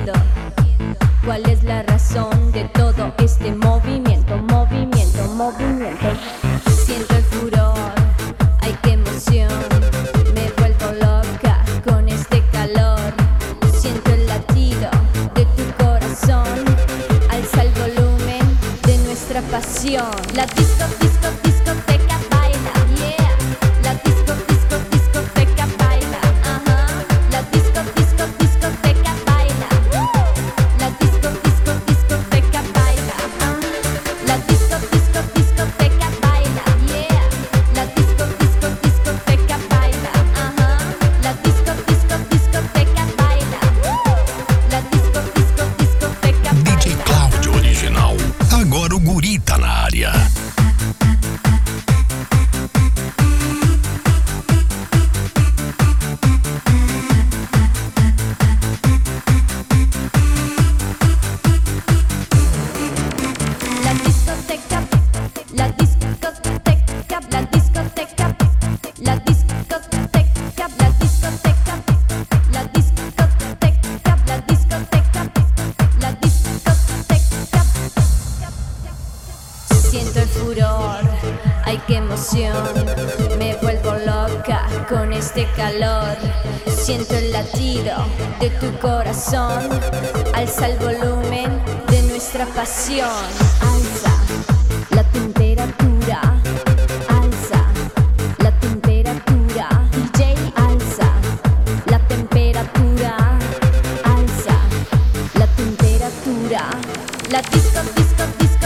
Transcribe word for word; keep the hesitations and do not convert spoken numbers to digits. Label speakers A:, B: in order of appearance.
A: entiendo cuál es la razón de todo este movimiento, movimiento, movimiento. Siento el furor, ay qué emoción, me vuelvo loca con este calor. Siento el latido de tu corazón, alza el volumen de nuestra pasión. La disco, disco, discoteca baila, yeah. La disco, disco, discoteca baila, ajá. La disco, disco, discoteca baila, uh. La disco, disco, discoteca baila, ajá. La disco, disco, discoteca baila, yeah. La disco, disco, discoteca baila, ajá. La disco, disco, discoteca baila, uh. La disco, disco, discoteca baila.
B: D J Cláudio Original. Agora o guri tá na área.
A: La discoteca, la discoteca, la discoteca, la discoteca, la discoteca, la discoteca, la discoteca, la discoteca. Siento el furor, ay qué emoción, me vuelvo loca con este calor. Siento el latido de tu corazón, alza el volumen de nuestra pasión. Alza la temperatura, alza la temperatura. D J, alza la temperatura, alza la temperatura. La disco, disco, disco.